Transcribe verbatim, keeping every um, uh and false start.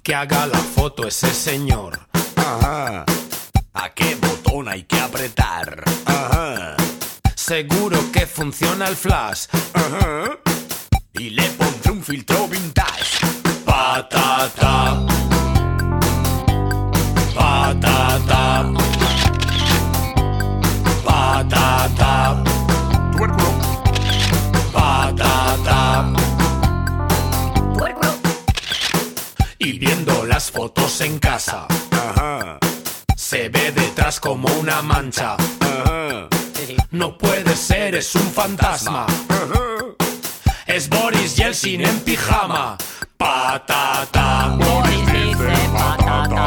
Que haga la foto ese señor. Ajá. ¿A qué botón hay que apretar? Ajá. Seguro que funciona el flash. Ajá. Y le pondré un filtro vintage. Patata. Patata. Patata. Tubérculo. Patata. Y viendo las fotos en casa, Ajá. se ve detrás como una mancha. Ajá. No puede ser, es un fantasma. Ajá. Es Boris Yeltsin en pijama. Patata. Boris dice patata.